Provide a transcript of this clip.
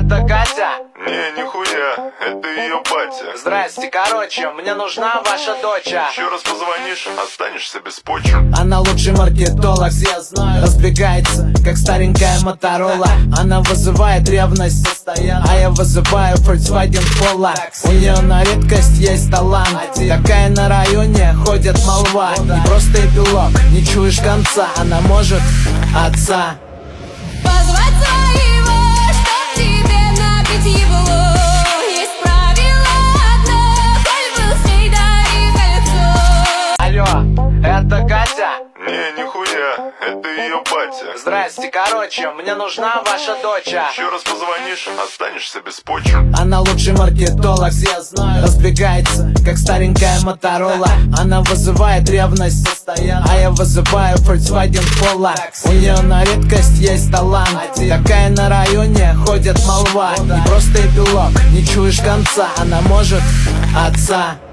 Это Катя? Не, нихуя, это ее батя. Здрасте, короче, мне нужна ваша доча. Еще раз позвонишь, останешься без почек. Она лучший маркетолог, все знают. Разбегается, как старенькая Моторола. Она вызывает ревность, а я вызываю Volkswagen Polo. У нее на редкость есть талант. Такая на районе ходит молва. Не просто эпилог, не чуешь конца. Она может отца позвать своего, чтоб тебе набить его. Есть правило одно, коль был с ней, дари кольцо. Алло, это Катя? Не, нихуя, это ее батя. Здрасте, короче, мне нужна ваша доча. Еще раз позвонишь, останешься без почек. Она лучший маркетолог, все знают. Разбегается, как старенькая Моторола. Она вызывает ревность, а я вызываю Volkswagen Polo. У нее на редкость есть талант. Такая на районе ходит молва. Не просто эпилог, не чуешь конца. Она может отца